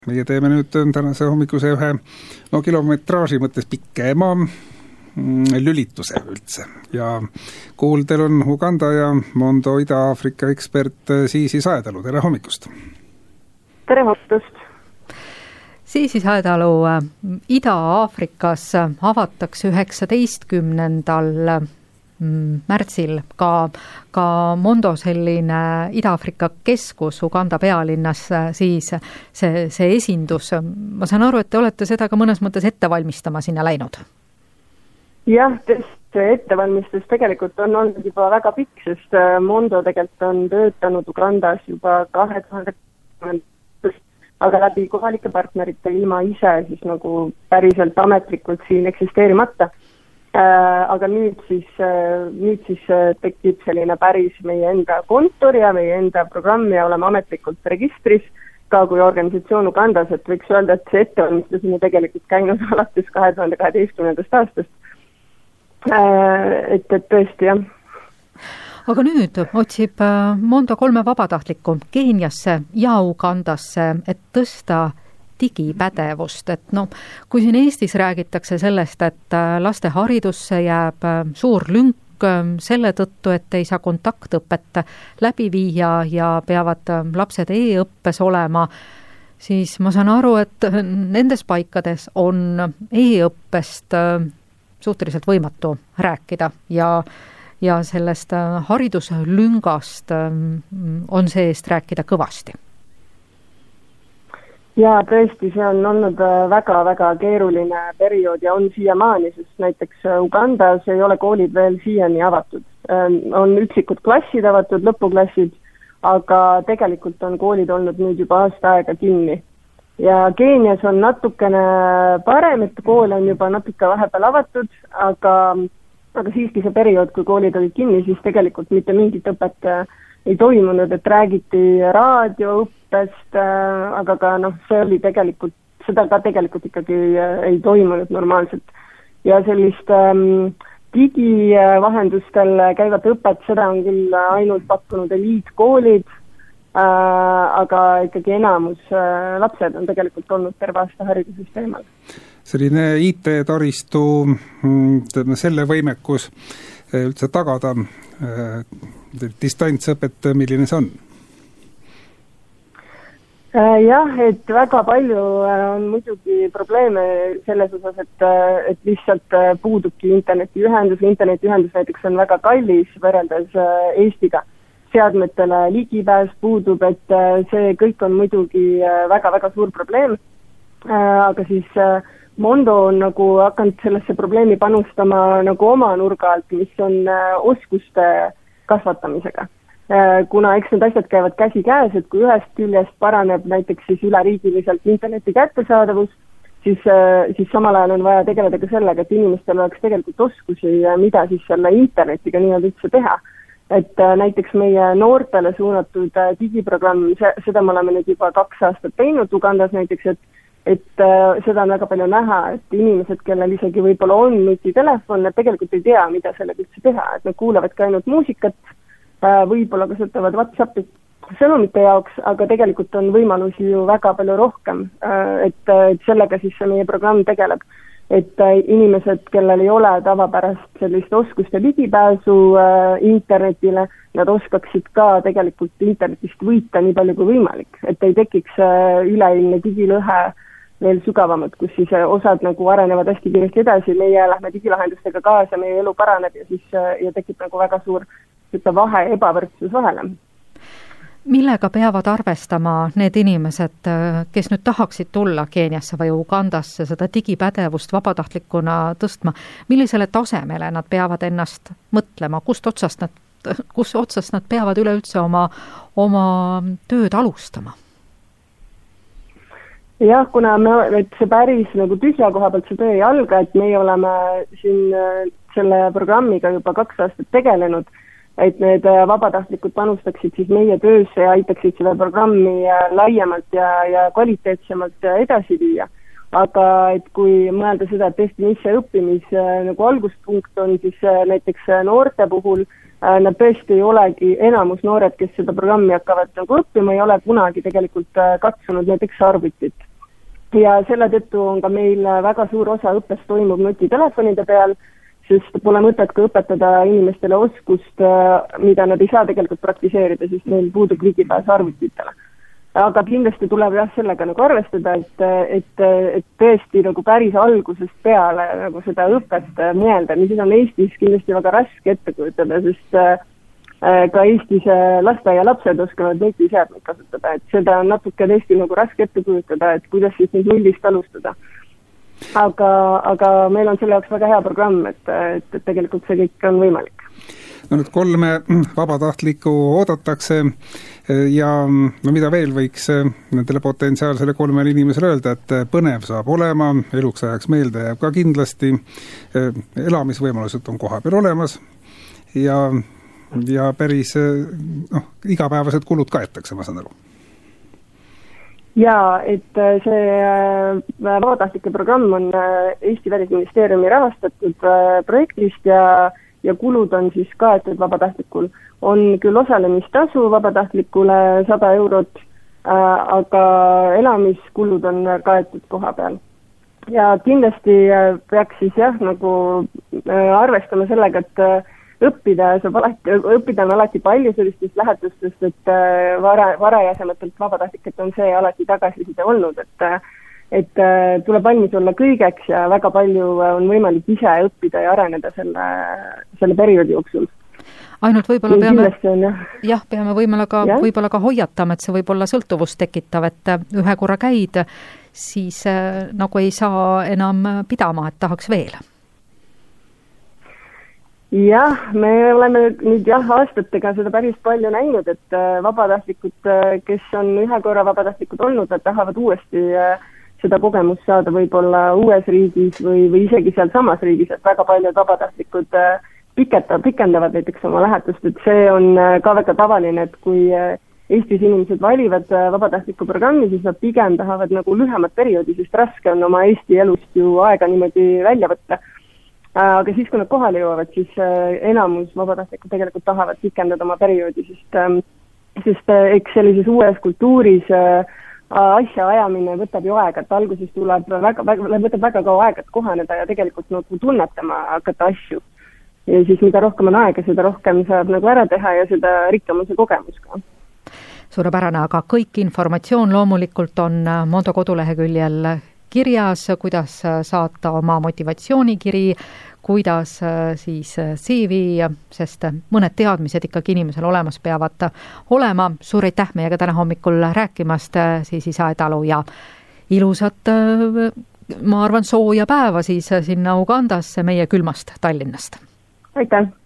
Meie teeme nüüd tänase hommikuse ühe kilometraaži mõttes pikema lülituse üldse. Ja kuuldel on Uganda ja Mondo Ida-Aafrika ekspert Siisi Saedalu. Tere hommikust! Tere hommikust! Siisi Saedalu, Ida-Aafrikas avatakse 19. märtsil ka Mondo selline Ida-Aafrika keskus Uganda pealinnas, siis see esindus. Ma saan aru, et te olete seda ka mõnes mõttes ette valmistama sinna läinud. Jah, see ettevalmistus tegelikult on olnud juba väga pikk, sest Mondo tegelikult on töötanud Ugandas juba 2020, aga läbi kohalike partnerite ilma ise siis nagu päriselt ametlikult siin eksisteerimata. Aga nüüd siis tekib selline päris meie enda kontor ja meie enda programm ja oleme ametlikult registris ka kui organisatsioon Ugandas, et võiks öelda, et see ettevalmistus on tegelikult käinud alates 2012. aastast. Et tõesti, jah. Aga nüüd otsib Mondo 3 vabatahtlikku Keeniasse ja Ugandasse, et tõsta digipädevust, et kui siin Eestis räägitakse sellest, et laste haridusse jääb suur lünk selle tõttu, et ei saa kontaktõpet läbi viia ja peavad lapsed e-õppes olema, siis ma saan aru, et nendes paikades on e-õppest suhteliselt võimatu rääkida ja sellest hariduslüngast on seest rääkida kõvasti. Ja tõesti, see on olnud väga-väga keeruline periood ja on siiamaani, sest näiteks Ugandas ei ole koolid veel siiani avatud. On üksikud klassid avatud, lõpuklassid, aga tegelikult on koolid olnud nüüd juba aasta aega kinni. Ja Keenias on natukene parem, et kool on juba natuke vahepeal avatud, aga siiski see periood, kui koolid olid kinni, siis tegelikult mitte mingit õpet ei toimunud, et räägiti raadioõppest, aga ka see oli tegelikult, seda ka tegelikult ikkagi ei toimunud normaalselt. Ja sellist digivahendustel käivat õpet, seda on küll ainult pakkunud eliitkoolid, aga ikkagi enamus lapsed on tegelikult olnud terve aasta haridussüsteemal. Selline IT-taristu, selle võimekus üldse tagada distantsõpet, milline see on? Jah, et väga palju on muidugi probleeme selles osas, et lihtsalt puudubki internetiühendus. Internetiühendus näiteks on väga kallis võrreldes Eestiga. Seadmetele ligipääs puudub, et see kõik on muidugi väga-väga suur probleem. Aga siis Mondo on nagu hakanud sellesse probleemi panustama nagu oma nurga alt, mis on oskuste kasvatamisega. Kuna eks need asjad käivad käsi käes, et kui ühest küljest paraneb näiteks siis üleriigiliselt interneti kättesaadavus, siis samal ajal on vaja tegeleda ka sellega, et inimestel oleks tegelikult oskusi, mida siis selle internetiga nii-öelda üldse teha. Et näiteks meie noortele suunatud digiprogramm, seda me oleme nüüd juba 2 aastat teinud Ugandas näiteks, et seda on väga palju näha, et inimesed, kellel isegi võib-olla on nutitelefon, nad tegelikult ei tea, mida sellega üldse teha, et nad kuulavad ka ainult muusikat, võib-olla kasutavad WhatsAppi sõnumite jaoks, aga tegelikult on võimalusi ju väga palju rohkem, et sellega siis see meie programm tegeleb, et inimesed, kellel ei ole tavapärast sellist oskuste ligipääsu internetile, nad oskaksid ka tegelikult internetist võita nii palju kui võimalik, et ei tekiks üleilmne digilõhe veel sügavamad, kus siis osad nagu arenevad hästi kiiresti edasi, meie lähme digilahendustega kaasa, meie elu paraneb ja tekib nagu väga suur vahe, ebavõrdsus vahele. Millega peavad arvestama need inimesed, kes nüüd tahaksid tulla Keeniasse või Ugandasse seda digipädevust vabatahtlikuna tõstma? Millisele tasemele nad peavad ennast mõtlema? Kus otsast nad peavad üleüldse oma tööd alustama? Jah, kuna see päris nagu tühja koha pealt see töö ei alga, et meie oleme siin selle programmiga juba 2 aastat tegelenud, et need vabatahtlikud panustaksid siis meie töösse ja aitaksid seda programmi laiemalt ja kvaliteetsemalt edasi viia. Aga et kui mõelda seda, et tõesti mis see õppimis nagu alguspunkt on, siis näiteks noorte puhul nad tõesti ei olegi, enamus noored, kes seda programmi hakkavad nagu õppima, ei ole kunagi tegelikult katsunud näiteks arvutit. ja selle tõttu on ka meil väga suur osa õppest toimub nutitelefonide peal, sest pole mõtet ka õpetada inimestele oskust, mida nad ei saa tegelikult praktiseerida, sest neil puudub ligipääs arvutitele. Aga kindlasti tuleb jah sellega nagu arvestada, et tõesti nagu päris algusest peale nagu seda õpet mõelda, mis on Eestis kindlasti väga raske ette kujutada, sest ka Eestis lasteaialapsed oskavad nutiseadmeid kasutada, et seda on natuke tõesti nagu raske ette kujutada, et kuidas siis nüüd nullist alustada. Aga meil on selle jaoks väga hea programm, et tegelikult see kõik on võimalik. No nüüd 3 vabatahtlikku oodatakse ja no mida veel võiks nendele potentsiaalsele 3 inimesele öelda, et põnev saab olema, eluks ajaks meelde jääb ka kindlasti, elamisvõimalused on koha peal olemas ja päris igapäevased kulud kaetakse, ma saan aru. Jaa, et see vabatahtlike programm on Eesti Välisministeeriumi rahastatud projektist ja kulud on siis kaetud vabatahtlikul. On küll osalemistasu vabatahtlikule 100 eurot, aga elamiskulud on kaetud koha peal. Ja kindlasti peaks siis nagu arvestama sellega, et õppida on alati palju sellistest lähetustest, et varajasematelt vabatahtlikelt on see alati tagasiside olnud, et tuleb valmis olla kõigeks ja väga palju on võimalik ise õppida ja areneda selle perioodi jooksul. Ainult võib-olla peame võib-olla ka hoiatama, et see võib olla sõltuvust tekitav, et ühe korra käid, siis nagu ei saa enam pidama, et tahaks veel. Jah, me oleme nüüd aastatega seda päris palju näinud, et vabatahtlikud, kes on ühe korra vabatahtlikud olnud, nad tahavad uuesti seda kogemust saada võib-olla uues riigis või isegi seal samas riigis, et väga paljud vabatahtlikud pikendavad näiteks oma lähetust, et see on ka väga tavaline, et kui Eestis inimesed valivad vabatahtliku programmi, siis nad pigem tahavad nagu lühemat perioodi, sest raske on oma Eesti elust ju aega niimoodi välja võtta. Aga siis, kui nad kohale jõuavad, siis enamus vabatahtlikud tegelikult tahavad pikendada oma perioodi, sest eks sellises uues kultuuris asja ajamine võtab ju aega, et alguses võtab väga kaua aega, et kohaneda ja tegelikult nagu tunnetama hakata asju. Ja siis mida rohkem on aega, seda rohkem saab nagu ära teha ja seda rikkam on see kogemus ka. Suurepärane, aga kõik informatsioon loomulikult on Mondo koduleheküljel kirjas, kuidas saata oma motivatsioonikiri, kuidas siis CV, sest mõned teadmised ikkagi inimesel olemas peavad olema. Suur aitäh meiega täna hommikul rääkimast, siis Isa Edalu ja ilusat, ma arvan, sooja päeva siis sinna Ugandasse meie külmast Tallinnast. Aitäh!